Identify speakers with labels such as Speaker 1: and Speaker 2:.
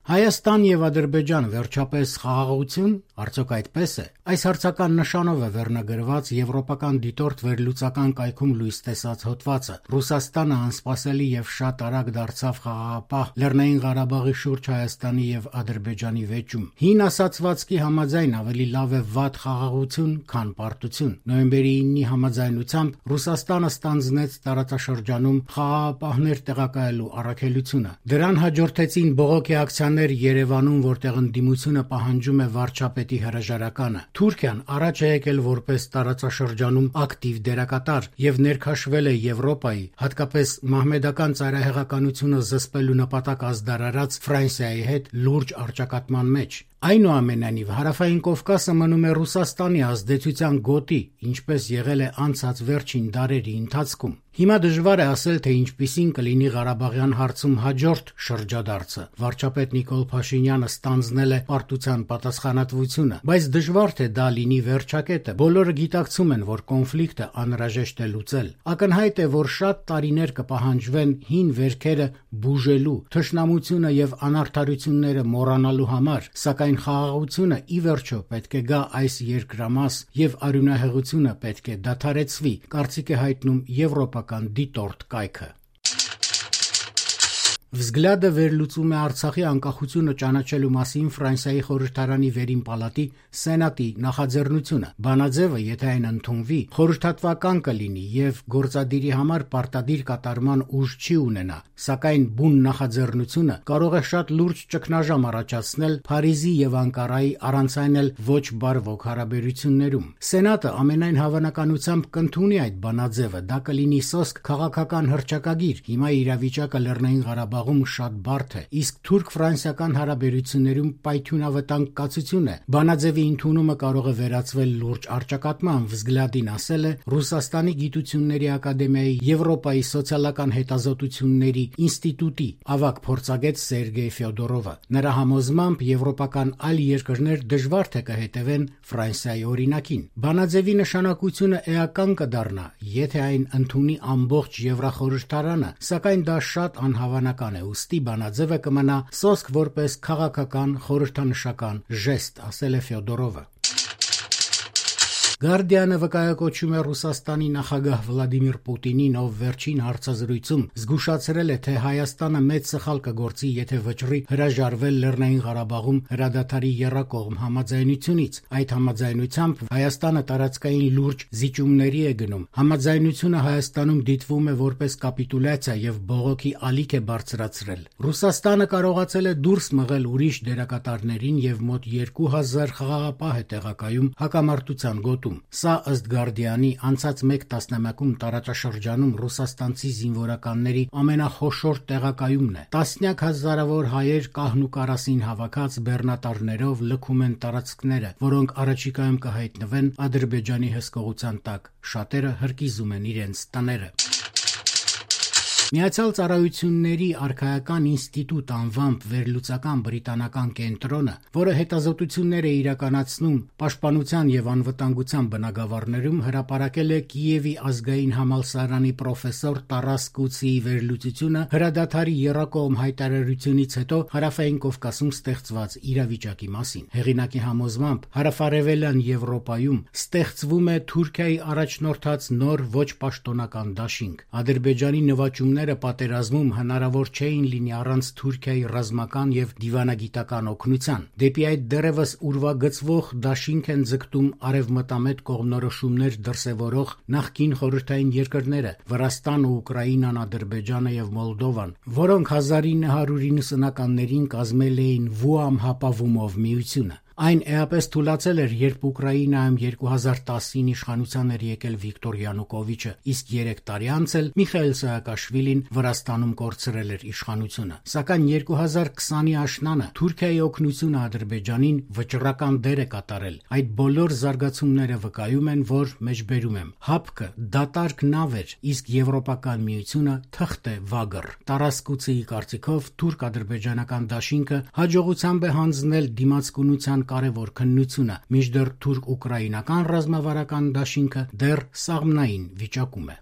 Speaker 1: Հայաստան եւ Ադրբեջան վերջապես խաղաղություն, արդյոք այդպես է։ Այս հարցական նշանով է վերնագրված եվրոպական դիտորդ վերլուծական կայքում լույս տեսած հոդվածը։ Ռուսաստանը անսպասելի եւ շատ արագ դարձավ խաղաղապահ Լեռնային Ղարաբաղի շուրջ Հայաստանի եւ Ադրբեջանի վեճում։ Հին ասացվածքի համաձայն ավելի լավ է վատ խաղաղություն, քան պարտություն։ Նոյեմբերի 9-ի համաձայնությամբ Ռուսաստանը ստանձնեց տարածաշրջանում խաղաղապահներ տեղակայելու առաքելությունը։ Դրան հաջորդեցին բողոքի ակցիաներ Երևանում, որտեղ ընդդիմությունը պահանջում է վարչապետի հրաժարականը։ Թուրքիան առաջ է եկել որպես տարածաշրջանում ակտիվ դերակատար եւ ներքաշվել է Եվրոպայի, հատկապես մահմեդական ծայրահեղականությունը զսպելու նպատակ ազդարարած Ֆրանսիայի հետ լուրջ առճակատման մեջ։ Այնուամենայնիվ, Հարավային Կովկասը մնում է Ռուսաստանի ազդեցության գոտի, ինչպես եղել է անցած վերջին դարերի ընթացքում։ Հիմա դժվար է ասել, թե ինչպիսին կլինի Ղարաբաղյան հարցում հաջորդ շրջադարձը։ Վարչապետ Նիկոլ Փաշինյանը ստանձնել է պարտության պատասխանատվությունը, բայց դժվար թե դա լինի վերջակետը։ Բոլորը գիտակցում են, որ կոնֆլիկտը անհրաժեշտ է լուծել։ Ակնհայտ է, որ շատ տարիներ կպահանջվեն հին վերքերը բուժելու, թշնամությունը եւ անարդարությունները մոռանալու համար, սակայն խաղաղությունը ի վերջո պետք է գա այս երկրամաս եւ արյունահեղությունը պետք է դադարեցվի, կարծիք է հայտնում եվրոպական դիտորդ կայքը։ Վզգլադը վերլուծում է Արցախի անկախությունը ճանաչելու մասին Ֆրանսիայի խորհրդարանի վերին պալատի սենատի նախաձեռնությունը։ Բանաձևը, եթե այն ընդունվի, խորհրդատվական կլինի եւ գործադիրի համար պարտադիր կատարման ուժ չի ունենա, սակայն բուն նախաձեռնությունը կարող է շատ լուրջ ճգնաժամ առաջացնել Փարիզի եւ Անկարայի առանց այն էլ ոչ բարվոք հարաբերություններում։ Սենատը ամենայն հավանականությամբ կընդունի այդ բանաձևը, դա կլինի սոսկ քաղաքական հռչակագիր։ Հիմա իրավիճակը Լեռնային Ղարաբաղում շատ բարդ է, իսկ թուրք-ֆրանսիական հարաբերություններում պայթյունավտանգ կացություն է։ Բանաձևի ընդունումը կարող է վերածվել լուրջ առճակատման, Վզգլադին ասել է Ռուսաստանի գիտությունների ակադեմիայի Եվրոպայի սոցիալական հետազոտությունների ինստիտուտի ավագ փորձագետ Սերգեյ Ֆյոդորովը։ Նրա համոզմամբ եվրոպական այլ երկրներ դժվար թե կհետևեն Ֆրանսիայի օրինակին։ Բանաձևի նշանակությունը էական կդառնա, եթե այն ընդունի ամբողջ Եվրախորհրդարանը, սակայն դա շատ անհավանական է, ուստի բանաձևը կմնա սոսկ որպես քաղաքական խորհրդանշական ժեստ, ասել է Ֆյոդորովը։ Գարդիանը վկայակոչում է Ռուսաստանի նախագահ Վլադիմիր Պուտինին, ով վերջին հարցազրույցում զգուշացրել է, թե Հայաստանը մեծ սխալ կգործի, եթե վճռի հրաժարվել Լեռնային Ղարաբաղում հրադադարի եռակողմ համաձայնությունից։ Այդ համաձայնությամբ Հայաստանը տարածքային լուրջ զիջումների է գնում։ Համաձայնությունը Հայաստանում դիտվում է որպես կապիտուլյացիա եւ բողոքի ալիք է բարձրացրել։ Ռուսաստանը կարողացել է դուրս մղել ուրիշ դերակատարներին եւ մոտ 2000 խաղաղապահ է տեղակայում հակամարտության գոտում։ Սա ըստ Գարդիանի անցած մեկ տասնամյակում տարածաշրջանում ռուսաստանցի զինվորականների ամենախոշոր տեղակայումն է։ Տասնյակ հազարավոր հայեր կահն ու կարասին հավաքած բեռնատարներով լքում են տարածքները, որոնք առաջիկայում կհայտնվեն Ադրբեջանի հսկողության տակ։ Շատերը հրկիզում են իրենց տները։ Միացյալ Ծառայությունների Արքայական ինստիտուտ անվամբ վերլուծական բրիտանական կենտրոնը, որը հետազոտություններ է իրականացնում պաշտպանության եւ անվտանգության բնագավառներում, հրապարակել է Կիևի ազգային համալսարանի պրոֆեսոր Տարաս Կուցիի վերլուծությունը հրադադարի եռակողմ հայտարարությունից հետո Հարավային Կովկասում ստեղծված իրավիճակի մասին։ Հեղինակի համոզմամբ հարավարևելյան Եվրոպայում ստեղծվում է Թուրքիայի առաջնորդած նոր ոչ պաշտոնական դաշինք։ Ադրբեջանի նվաճումները պատերազմում հնարավոր չէին լինի առանց Թուրքիայի ռազմական եւ դիվանագիտական օգնության։ Դեպի այդ դեռևս ուրվագծվող դաշինք են ձգտում արևմտամետ կողմնորոշումներ դրսևորող նախկին խորհրդային երկրները՝ Վրաստանը, Ուկրաինան, Ադրբեջանը եւ Մոլդովան, որոնք 1990-ականներին կազմել էին Վուամ հապավումով միությունը։ Այն էապես թուլացել էր, երբ Ուկրաինայում 2010-ին իշխանության էր եկել Վիկտոր Յանուկովիչը, իսկ 3 տարի անց էլ Միխայիլ Սահակաշվիլին Վրաստանում կորցրել էր իշխանությունը։ Սակայն 2020-ի աշնանը Թուրքիայի օգնությունը Ադրբեջանին վճռական դեր է կատարել։ Այդ բոլոր զարգացումները վկայում են, որ մեջբերում եմ, հապկը դատարկ նավ էր, իսկ Եվրոպական միությունը թղթ է վագր։ Տարաս Կուցիի կարծիքով թուրք-ադրբեջանական դաշինքը հաջողությամբ է հանձնել դիմացկունության կարևոր քննությունը, մինչդեռ թուրք-ուկրաինական ռազմավարական դաշինքը դեռ սաղմնային վիճակում է։